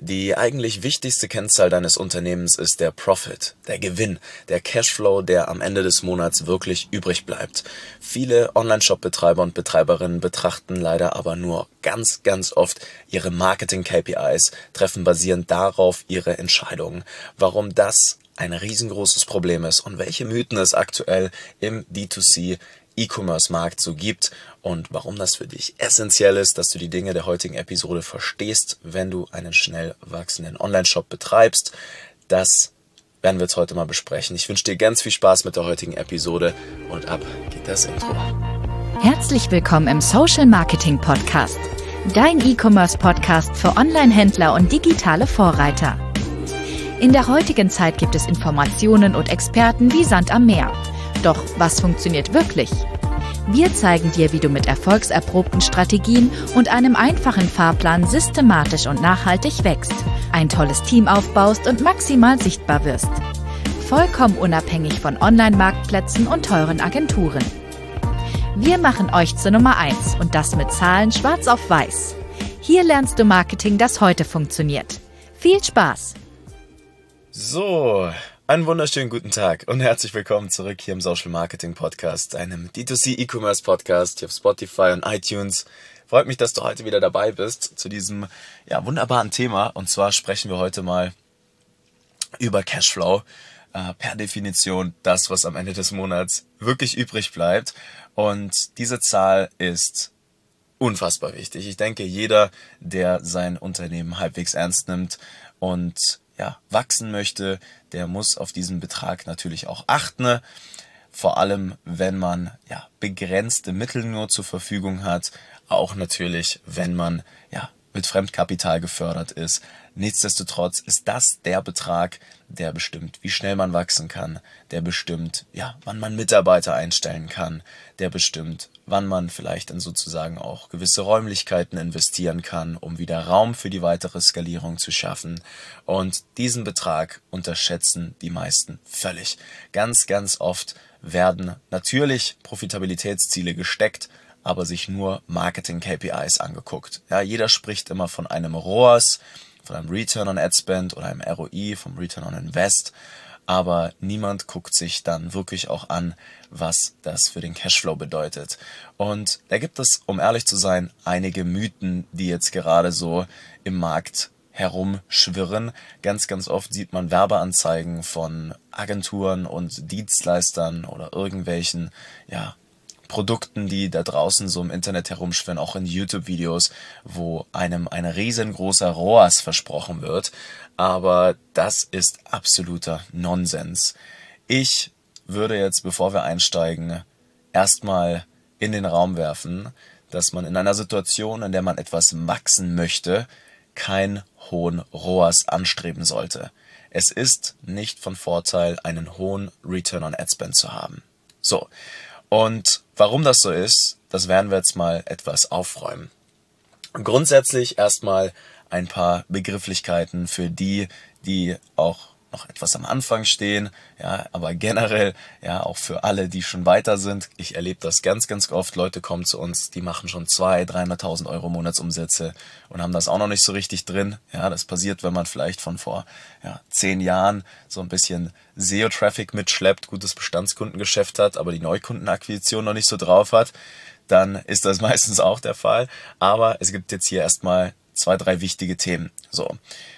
Die eigentlich wichtigste Kennzahl deines Unternehmens ist der Profit, der Gewinn, der Cashflow, der am Ende des Monats wirklich übrig bleibt. Viele Online-Shop-Betreiber und Betreiberinnen betrachten leider aber nur ganz oft ihre Marketing-KPIs, treffen basierend darauf ihre Entscheidungen. Warum das ein riesengroßes Problem ist und welche Mythen es aktuell im D2C E-Commerce-Markt so gibt und warum das für dich essentiell ist, dass du die Dinge der heutigen Episode verstehst, wenn du einen schnell wachsenden Online-Shop betreibst. Das werden wir jetzt heute mal besprechen. Ich wünsche dir ganz viel Spaß mit der heutigen Episode und ab geht das Intro. Herzlich willkommen im Social Marketing Podcast, dein E-Commerce-Podcast für Online-Händler und digitale Vorreiter. In der heutigen Zeit gibt es Informationen und Experten wie Sand am Meer. Doch was funktioniert wirklich? Wir zeigen dir, wie du mit erfolgserprobten Strategien und einem einfachen Fahrplan systematisch und nachhaltig wächst, ein tolles Team aufbaust und maximal sichtbar wirst. Vollkommen unabhängig von Online-Marktplätzen und teuren Agenturen. Wir machen euch zur Nummer 1 und das mit Zahlen schwarz auf weiß. Hier lernst du Marketing, das heute funktioniert. Viel Spaß! So, einen wunderschönen guten Tag und herzlich willkommen zurück hier im Social Marketing Podcast, einem D2C E-Commerce Podcast hier auf Spotify und iTunes. Freut mich, dass du heute wieder dabei bist zu diesem wunderbaren Thema. Und zwar sprechen wir heute mal über Cashflow. Per Definition das, was am Ende des Monats wirklich übrig bleibt. Und diese Zahl ist unfassbar wichtig. Ich denke, jeder, der sein Unternehmen halbwegs ernst nimmt und wachsen möchte, der muss auf diesen Betrag natürlich auch achten. Vor allem, wenn man begrenzte Mittel nur zur Verfügung hat. Auch natürlich, wenn man mit Fremdkapital gefördert ist. Nichtsdestotrotz ist das der Betrag, der bestimmt, wie schnell man wachsen kann, der bestimmt, wann man Mitarbeiter einstellen kann, der bestimmt, wann man vielleicht dann sozusagen auch gewisse Räumlichkeiten investieren kann, um wieder Raum für die weitere Skalierung zu schaffen. Und diesen Betrag unterschätzen die meisten völlig. Ganz oft werden natürlich Profitabilitätsziele gesteckt, aber sich nur Marketing-KPIs angeguckt. Jeder spricht immer von einem ROAS, von einem Return on Ad Spend oder einem ROI, vom Return on Invest, aber niemand guckt sich dann wirklich auch an, was das für den Cashflow bedeutet. Und da gibt es, um ehrlich zu sein, einige Mythen, die jetzt gerade so im Markt herumschwirren. Ganz oft sieht man Werbeanzeigen von Agenturen und Dienstleistern oder irgendwelchen, Produkten, die da draußen so im Internet herumschwirren, auch in YouTube-Videos, wo einem ein riesengroßer ROAS versprochen wird. Aber das ist absoluter Nonsens. Ich würde jetzt, bevor wir einsteigen, erstmal in den Raum werfen, dass man in einer Situation, in der man etwas wachsen möchte, keinen hohen ROAS anstreben sollte. Es ist nicht von Vorteil, einen hohen Return on Ad Spend zu haben. So. Und warum das so ist, das werden wir jetzt mal etwas aufräumen. Grundsätzlich erstmal ein paar Begrifflichkeiten für die auch noch etwas am Anfang stehen, aber generell auch für alle, die schon weiter sind. Ich erlebe das ganz oft. Leute kommen zu uns, die machen schon 200.000, 300.000 Euro Monatsumsätze und haben das auch noch nicht so richtig drin. Das passiert, wenn man vielleicht von vor 10 Jahren so ein bisschen SEO-Traffic mitschleppt, gutes Bestandskundengeschäft hat, aber die Neukundenakquisition noch nicht so drauf hat, dann ist das meistens auch der Fall. Aber es gibt jetzt hier erstmal 2, 3 wichtige Themen. So.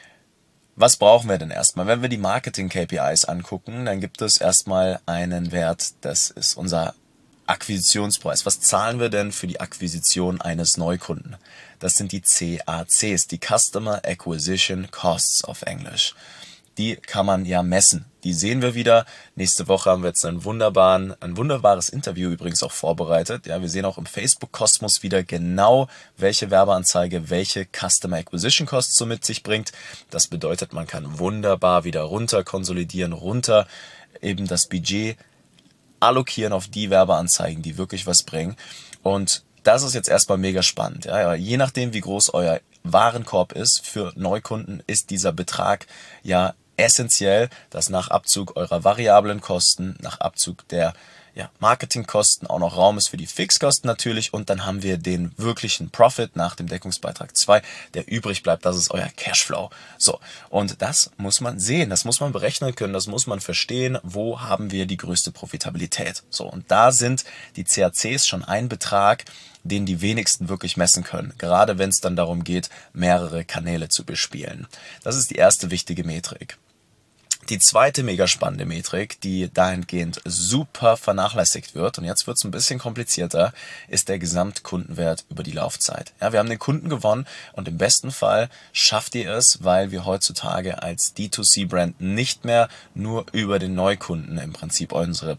Was brauchen wir denn erstmal? Wenn wir die Marketing-KPIs angucken, dann gibt es erstmal einen Wert, das ist unser Akquisitionspreis. Was zahlen wir denn für die Akquisition eines Neukunden? Das sind die CACs, die Customer Acquisition Costs auf Englisch. Die kann man messen. Die sehen wir wieder. Nächste Woche haben wir jetzt ein wunderbares Interview übrigens auch vorbereitet. Wir sehen auch im Facebook-Kosmos wieder genau, welche Werbeanzeige welche Customer Acquisition Costs so mit sich bringt. Das bedeutet, man kann wunderbar wieder runter konsolidieren, runter eben das Budget allokieren auf die Werbeanzeigen, die wirklich was bringen. Und das ist jetzt erstmal mega spannend. Je nachdem, wie groß euer Warenkorb ist für Neukunden, ist dieser Betrag essentiell, dass nach Abzug eurer variablen Kosten, nach Abzug der Marketingkosten auch noch Raum ist für die Fixkosten natürlich, und dann haben wir den wirklichen Profit nach dem Deckungsbeitrag 2, der übrig bleibt, das ist euer Cashflow. So, und das muss man sehen, das muss man berechnen können, das muss man verstehen, wo haben wir die größte Profitabilität. So, und da sind die CACs schon ein Betrag, den die wenigsten wirklich messen können, gerade wenn es dann darum geht, mehrere Kanäle zu bespielen. Das ist die erste wichtige Metrik. Die zweite mega spannende Metrik, die dahingehend super vernachlässigt wird, und jetzt wird es ein bisschen komplizierter, ist der Gesamtkundenwert über die Laufzeit. Ja, wir haben den Kunden gewonnen, und im besten Fall schafft ihr es, weil wir heutzutage als D2C-Brand nicht mehr nur über den Neukunden im Prinzip unsere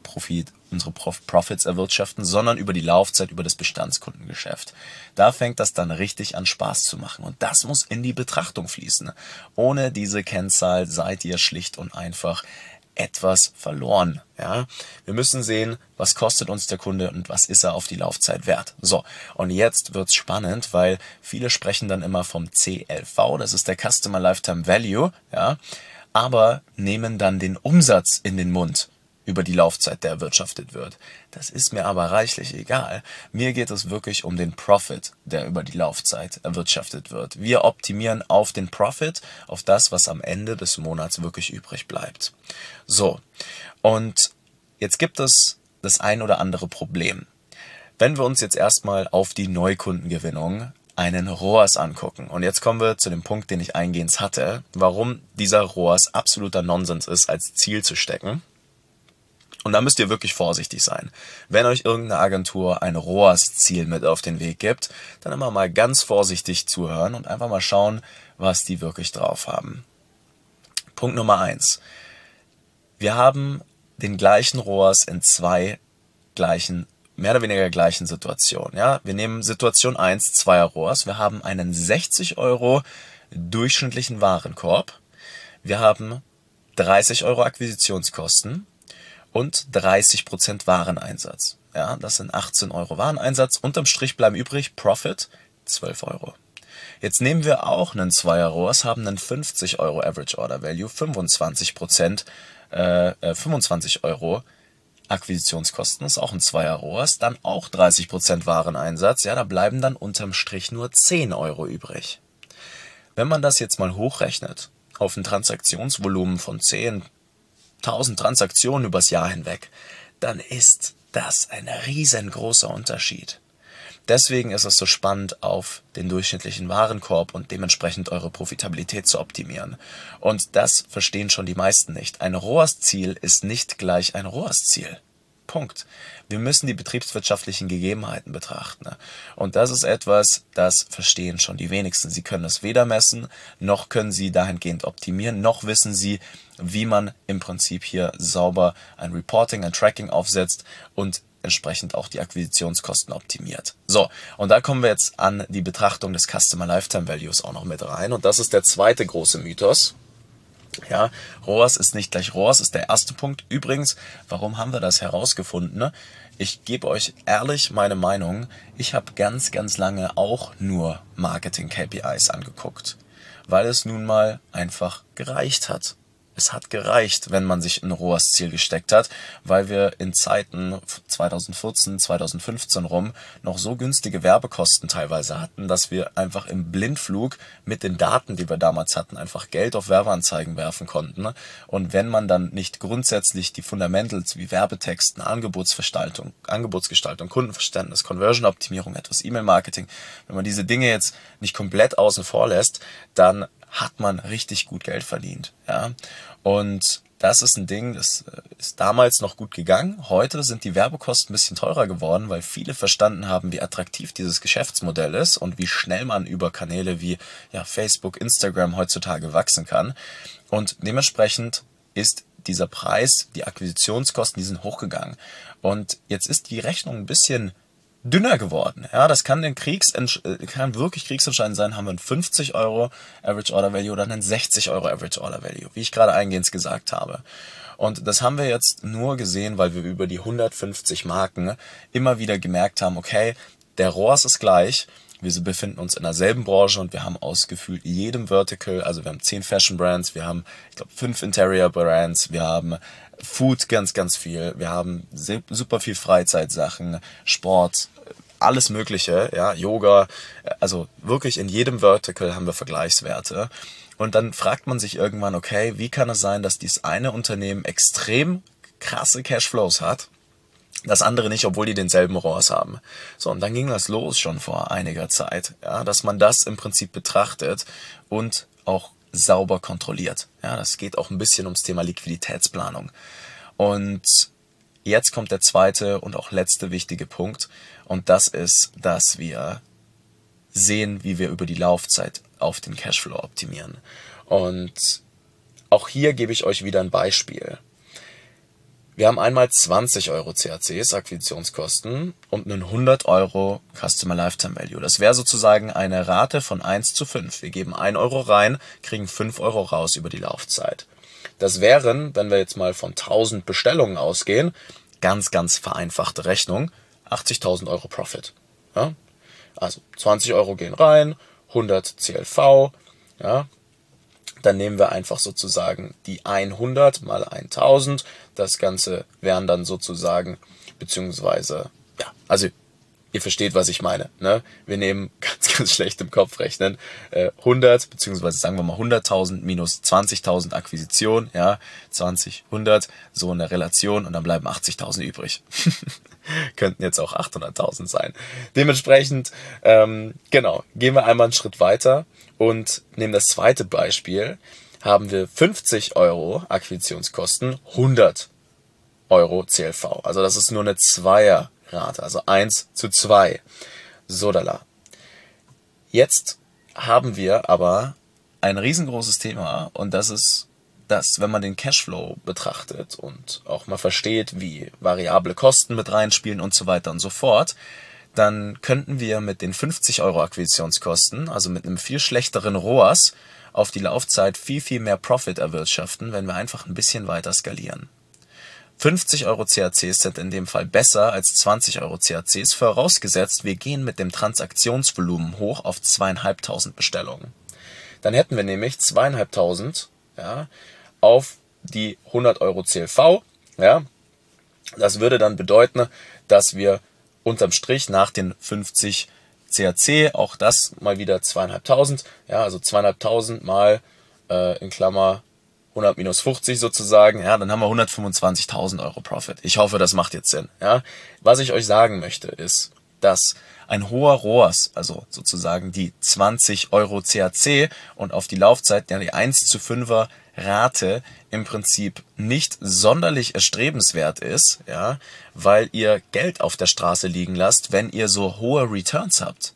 Profits erwirtschaften, sondern über die Laufzeit, über das Bestandskundengeschäft. Da fängt das dann richtig an Spaß zu machen, und das muss in die Betrachtung fließen. Ohne diese Kennzahl seid ihr schlicht und einfach etwas verloren. Ja? Wir müssen sehen, was kostet uns der Kunde und was ist er auf die Laufzeit wert. So, und jetzt wird's spannend, weil viele sprechen dann immer vom CLV, das ist der Customer Lifetime Value, ja, aber nehmen dann den Umsatz in den Mund über die Laufzeit, der erwirtschaftet wird. Das ist mir aber reichlich egal. Mir geht es wirklich um den Profit, der über die Laufzeit erwirtschaftet wird. Wir optimieren auf den Profit, auf das, was am Ende des Monats wirklich übrig bleibt. So, und jetzt gibt es das ein oder andere Problem. Wenn wir uns jetzt erstmal auf die Neukundengewinnung einen ROAS angucken. Und jetzt kommen wir zu dem Punkt, den ich eingehend hatte, warum dieser ROAS absoluter Nonsens ist, als Ziel zu stecken. Und da müsst ihr wirklich vorsichtig sein. Wenn euch irgendeine Agentur ein ROAS-Ziel mit auf den Weg gibt, dann immer mal ganz vorsichtig zuhören und einfach mal schauen, was die wirklich drauf haben. Punkt Nummer 1. Wir haben den gleichen ROAS in zwei mehr oder weniger gleichen Situationen. Ja? Wir nehmen Situation 1, 2er ROAS. Wir haben einen 60 € durchschnittlichen Warenkorb. Wir haben 30 € Akquisitionskosten und 30% Wareneinsatz. Ja, das sind 18 € Wareneinsatz. Unterm Strich bleiben übrig Profit 12 €. Jetzt nehmen wir auch einen 2er ROAS, haben einen 50 € Average Order Value, 25 € Akquisitionskosten, ist auch ein 2er ROAS, dann auch 30% Wareneinsatz. Ja, da bleiben dann unterm Strich nur 10 € übrig. Wenn man das jetzt mal hochrechnet auf ein Transaktionsvolumen von 10.000 Transaktionen übers Jahr hinweg, dann ist das ein riesengroßer Unterschied. Deswegen ist es so spannend, auf den durchschnittlichen Warenkorb und dementsprechend eure Profitabilität zu optimieren. Und das verstehen schon die meisten nicht. Ein ROAS-Ziel ist nicht gleich ein ROAS-Ziel. Punkt. Wir müssen die betriebswirtschaftlichen Gegebenheiten betrachten. Und das ist etwas, das verstehen schon die wenigsten. Sie können es weder messen, noch können sie dahingehend optimieren, noch wissen sie, wie man im Prinzip hier sauber ein Reporting, ein Tracking aufsetzt und entsprechend auch die Akquisitionskosten optimiert. So, und da kommen wir jetzt an die Betrachtung des Customer Lifetime Values auch noch mit rein. Und das ist der zweite große Mythos. Ja, ROAS ist nicht gleich ROAS, ist der erste Punkt. Übrigens, warum haben wir das herausgefunden? Ich gebe euch ehrlich meine Meinung. Ich habe ganz, ganz lange auch nur Marketing-KPIs angeguckt, weil es nun mal einfach gereicht hat. Es hat gereicht, wenn man sich ein ROAS-Ziel gesteckt hat, weil wir in Zeiten 2014, 2015 rum noch so günstige Werbekosten teilweise hatten, dass wir einfach im Blindflug mit den Daten, die wir damals hatten, einfach Geld auf Werbeanzeigen werfen konnten. Und wenn man dann nicht grundsätzlich die Fundamentals wie Werbetexten, Angebotsgestaltung, Kundenverständnis, Conversion-Optimierung, etwas E-Mail-Marketing, wenn man diese Dinge jetzt nicht komplett außen vor lässt, dann hat man richtig gut Geld verdient. Ja? Und das ist ein Ding, das ist damals noch gut gegangen. Heute sind die Werbekosten ein bisschen teurer geworden, weil viele verstanden haben, wie attraktiv dieses Geschäftsmodell ist und wie schnell man über Kanäle wie Facebook, Instagram heutzutage wachsen kann. Und dementsprechend ist dieser Preis, die Akquisitionskosten, die sind hochgegangen. Und jetzt ist die Rechnung ein bisschen dünner geworden. Ja, das kann wirklich kriegsentscheidend sein. Haben wir einen 50 € Average Order Value oder einen 60 € Average Order Value, wie ich gerade eingehend gesagt habe. Und das haben wir jetzt nur gesehen, weil wir über die 150 Marken immer wieder gemerkt haben, okay, der ROAS ist gleich, Wir befinden uns in derselben Branche und wir haben aus gefühlt jedem Vertical, also wir haben 10 Fashion Brands, wir haben, ich glaube, 5 Interior Brands, wir haben Food ganz, ganz viel, wir haben super viel Freizeitsachen, Sport, alles Mögliche, ja, Yoga, also wirklich in jedem Vertical haben wir Vergleichswerte. Und dann fragt man sich irgendwann, okay, wie kann es sein, dass dieses eine Unternehmen extrem krasse Cashflows hat, das andere nicht, obwohl die denselben ROAS haben. So, und dann ging das los schon vor einiger Zeit, ja, dass man das im Prinzip betrachtet und auch sauber kontrolliert. Ja, das geht auch ein bisschen ums Thema Liquiditätsplanung. Und jetzt kommt der zweite und auch letzte wichtige Punkt, und das ist, dass wir sehen, wie wir über die Laufzeit auf den Cashflow optimieren. Und auch hier gebe ich euch wieder ein Beispiel. Wir haben einmal 20 Euro CACs, Akquisitionskosten, und einen 100 Euro Customer Lifetime Value. Das wäre sozusagen eine Rate von 1:5. Wir geben 1 Euro rein, kriegen 5 Euro raus über die Laufzeit. Das wären, wenn wir jetzt mal von 1000 Bestellungen ausgehen, ganz, ganz vereinfachte Rechnung, 80.000 Euro Profit. Ja? Also 20 Euro gehen rein, 100 CLV, ja? Dann nehmen wir einfach sozusagen die 100 mal 1000. Das Ganze wären dann sozusagen, beziehungsweise, ja, also ihr versteht, was ich meine. Ne? Wir nehmen ganz, ganz schlecht im Kopf rechnen 100, beziehungsweise sagen wir mal 100.000 minus 20.000 Akquisition, ja, 20, 100, so eine Relation, und dann bleiben 80.000 übrig. Könnten jetzt auch 800.000 sein. Dementsprechend, genau, gehen wir einmal einen Schritt weiter und nehmen das zweite Beispiel. Haben wir 50 Euro Akquisitionskosten, 100 Euro CLV. Also das ist nur eine Zweierrate, also 1:2. Sodala. Jetzt haben wir aber ein riesengroßes Thema, und das ist, dass, wenn man den Cashflow betrachtet und auch mal versteht, wie variable Kosten mit reinspielen und so weiter und so fort, dann könnten wir mit den 50 Euro Akquisitionskosten, also mit einem viel schlechteren ROAS, auf die Laufzeit viel, viel mehr Profit erwirtschaften, wenn wir einfach ein bisschen weiter skalieren. 50 Euro CACs sind in dem Fall besser als 20 Euro CACs, vorausgesetzt, wir gehen mit dem Transaktionsvolumen hoch auf 2.500 Bestellungen. Dann hätten wir nämlich 2.500, ja, auf die 100 Euro CLV. Ja. Das würde dann bedeuten, dass wir unterm Strich nach den 50 CAC, auch das mal wieder 2.500, ja, also 2.500 mal in Klammer 100 minus 50 sozusagen, ja, dann haben wir 125.000 Euro Profit. Ich hoffe, das macht jetzt Sinn. Ja. Was ich euch sagen möchte, ist, dass ein hoher ROAS, also sozusagen die 20 Euro CAC und auf die Laufzeit, ja, die 1:5er Rate im Prinzip nicht sonderlich erstrebenswert ist, ja, weil ihr Geld auf der Straße liegen lasst, wenn ihr so hohe Returns habt.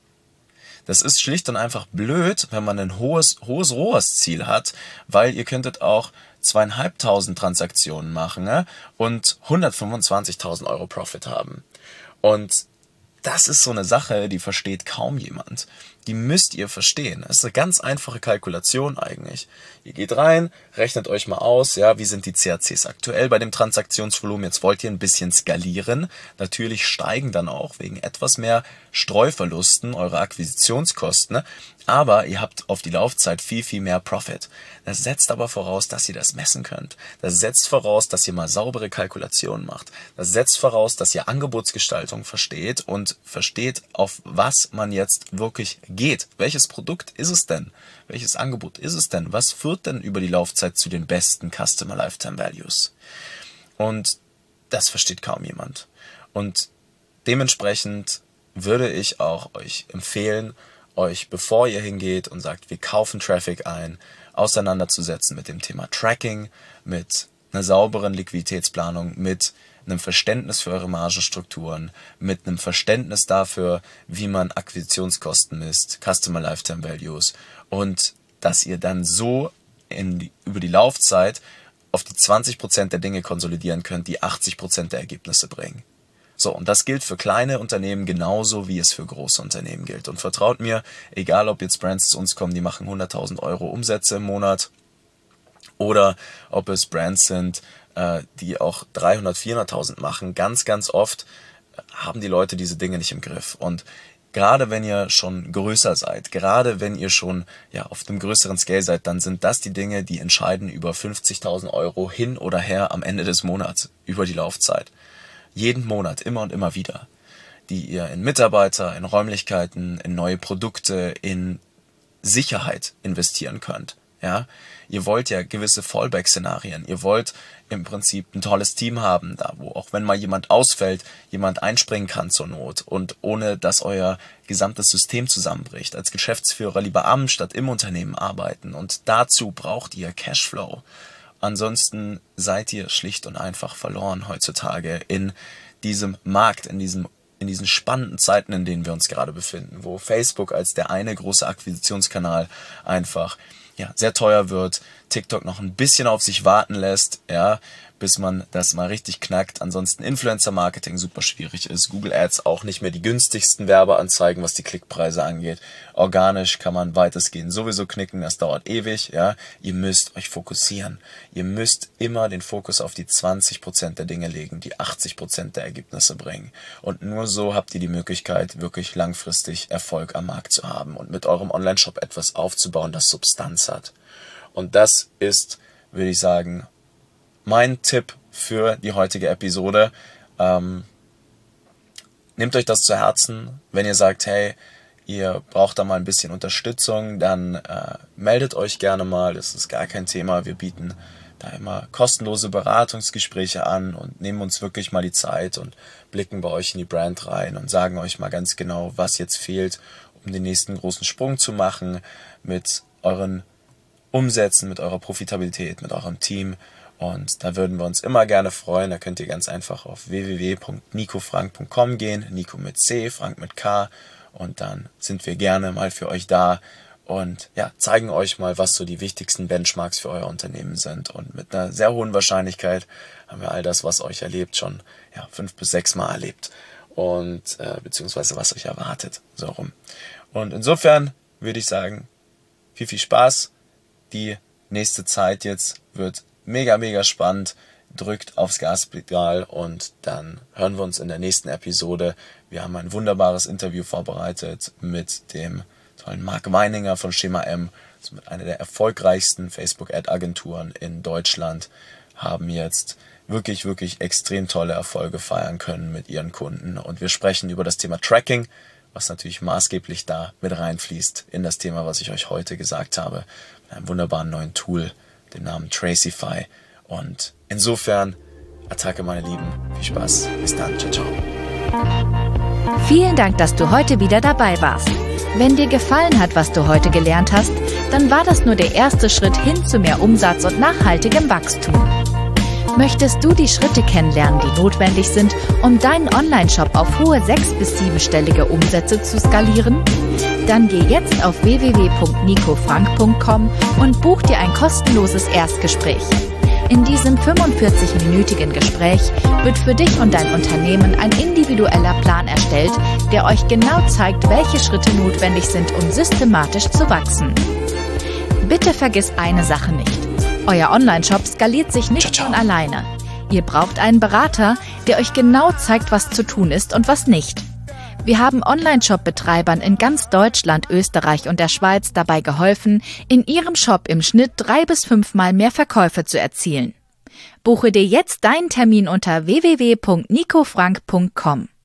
Das ist schlicht und einfach blöd, wenn man ein hohes ROAS-Ziel hat, weil ihr könntet auch 2.500 Transaktionen machen, ne, und 125.000 Euro Profit haben. Und das ist so eine Sache, die versteht kaum jemand. Die müsst ihr verstehen. Das ist eine ganz einfache Kalkulation eigentlich. Ihr geht rein, rechnet euch mal aus, ja, wie sind die CACs aktuell bei dem Transaktionsvolumen. Jetzt wollt ihr ein bisschen skalieren. Natürlich steigen dann auch wegen etwas mehr Streuverlusten eure Akquisitionskosten, aber ihr habt auf die Laufzeit viel, viel mehr Profit. Das setzt aber voraus, dass ihr das messen könnt. Das setzt voraus, dass ihr mal saubere Kalkulationen macht. Das setzt voraus, dass ihr Angebotsgestaltung versteht und versteht, auf was man jetzt wirklich geht. Welches Produkt ist es denn? Welches Angebot ist es denn? Was führt denn über die Laufzeit zu den besten Customer Lifetime Values? Und das versteht kaum jemand. Und dementsprechend würde ich auch euch empfehlen, euch, bevor ihr hingeht und sagt, wir kaufen Traffic ein, auseinanderzusetzen mit dem Thema Tracking, mit einer sauberen Liquiditätsplanung, mit einem Verständnis für eure Margenstrukturen, mit einem Verständnis dafür, wie man Akquisitionskosten misst, Customer Lifetime Values, und dass ihr dann so über die Laufzeit auf die 20% der Dinge konsolidieren könnt, die 80% der Ergebnisse bringen. So, und das gilt für kleine Unternehmen genauso, wie es für große Unternehmen gilt. Und vertraut mir, egal ob jetzt Brands zu uns kommen, die machen 100.000 Euro Umsätze im Monat, oder ob es Brands sind, die auch 300.000, 400.000 machen, ganz, ganz oft haben die Leute diese Dinge nicht im Griff. Und gerade wenn ihr schon größer seid, gerade wenn ihr schon auf einem größeren Scale seid, dann sind das die Dinge, die entscheiden über 50.000 Euro hin oder her am Ende des Monats, über die Laufzeit. Jeden Monat, immer und immer wieder, die ihr in Mitarbeiter, in Räumlichkeiten, in neue Produkte, in Sicherheit investieren könnt. Ja, ihr wollt ja gewisse Fallback-Szenarien. Ihr wollt im Prinzip ein tolles Team haben, da wo auch wenn mal jemand ausfällt, jemand einspringen kann zur Not und ohne dass euer gesamtes System zusammenbricht. Als Geschäftsführer lieber am statt im Unternehmen arbeiten und dazu braucht ihr Cashflow. Ansonsten seid ihr schlicht und einfach verloren heutzutage in diesem Markt, in diesen spannenden Zeiten, in denen wir uns gerade befinden, wo Facebook als der eine große Akquisitionskanal einfach sehr teuer wird, TikTok noch ein bisschen auf sich warten lässt, bis man das mal richtig knackt. Ansonsten Influencer-Marketing super schwierig ist. Google Ads auch nicht mehr die günstigsten Werbeanzeigen, was die Klickpreise angeht. Organisch kann man weitestgehend sowieso knicken, das dauert ewig. Ihr müsst euch fokussieren. Ihr müsst immer den Fokus auf die 20% der Dinge legen, die 80% der Ergebnisse bringen. Und nur so habt ihr die Möglichkeit, wirklich langfristig Erfolg am Markt zu haben und mit eurem Online-Shop etwas aufzubauen, das Substanz hat. Und das ist, würde ich sagen, mein Tipp für die heutige Episode. Nehmt euch das zu Herzen. Wenn ihr sagt, hey, ihr braucht da mal ein bisschen Unterstützung, dann meldet euch gerne mal. Das ist gar kein Thema. Wir bieten da immer kostenlose Beratungsgespräche an und nehmen uns wirklich mal die Zeit und blicken bei euch in die Brand rein und sagen euch mal ganz genau, was jetzt fehlt, um den nächsten großen Sprung zu machen mit euren Umsätzen, mit eurer Profitabilität, mit eurem Team. Und da würden wir uns immer gerne freuen. Da könnt ihr ganz einfach auf www.nicofrank.com gehen. Nico mit C, Frank mit K. Und dann sind wir gerne mal für euch da und zeigen euch mal, was so die wichtigsten Benchmarks für euer Unternehmen sind. Und mit einer sehr hohen Wahrscheinlichkeit haben wir all das, was euch erlebt, schon 5 bis 6 Mal erlebt. Und beziehungsweise was euch erwartet. So rum. Und insofern würde ich sagen, viel Spaß. Die nächste Zeit jetzt wird mega, mega spannend. Drückt aufs Gaspedal und dann hören wir uns in der nächsten Episode. Wir haben ein wunderbares Interview vorbereitet mit dem tollen Marc Weininger von Schema M. Also mit einer der erfolgreichsten Facebook-Ad-Agenturen in Deutschland. Haben jetzt wirklich, wirklich extrem tolle Erfolge feiern können mit ihren Kunden. Und wir sprechen über das Thema Tracking, was natürlich maßgeblich da mit reinfließt in das Thema, was ich euch heute gesagt habe. Mit einem wunderbaren neuen Tool, dem Namen Tracify. Und insofern, Attacke, meine Lieben. Viel Spaß. Bis dann. Ciao, ciao. Vielen Dank, dass du heute wieder dabei warst. Wenn dir gefallen hat, was du heute gelernt hast, dann war das nur der erste Schritt hin zu mehr Umsatz und nachhaltigem Wachstum. Möchtest du die Schritte kennenlernen, die notwendig sind, um deinen Online-Shop auf hohe 6- bis 7-stellige Umsätze zu skalieren? Dann geh jetzt auf www.nicofrank.com und buch dir ein kostenloses Erstgespräch. In diesem 45-minütigen Gespräch wird für dich und dein Unternehmen ein individueller Plan erstellt, der euch genau zeigt, welche Schritte notwendig sind, um systematisch zu wachsen. Bitte vergiss eine Sache nicht. Euer Online-Shop skaliert sich nicht von alleine. Ihr braucht einen Berater, der euch genau zeigt, was zu tun ist und was nicht. Wir haben Online-Shop-Betreibern in ganz Deutschland, Österreich und der Schweiz dabei geholfen, in ihrem Shop im Schnitt 3 bis 5 Mal mehr Verkäufe zu erzielen. Buche dir jetzt deinen Termin unter www.nicofrank.com.